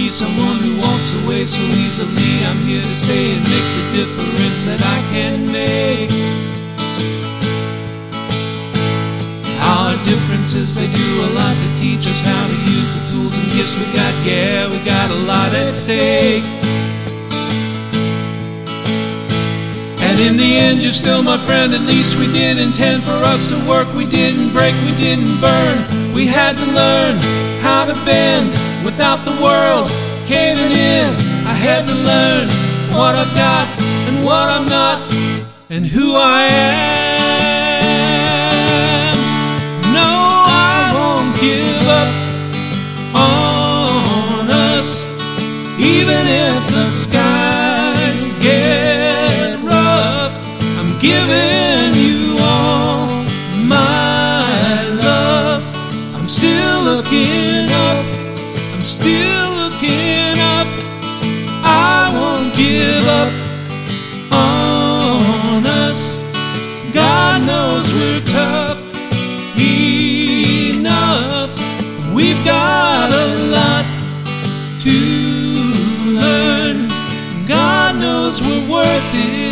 be someone who walks away so easily. I'm here to stay and make the difference that I can make. Our differences, they do a lot to teach us how to use the tools and gifts we got. Yeah, we got a lot at stake. And in the end, you're still my friend. At least we did intend for us to work. We didn't break, we didn't burn. We had to learn how to bend without the world caving in. I had to learn what I've got and what I'm not, and who I am. No, I won't give up on us, even if the skies get rough. I'm giving you all my love. I'm still looking up, I'm still looking up. I won't give up on us. God knows we're tough enough. We've got a lot to learn. God knows we're worth it.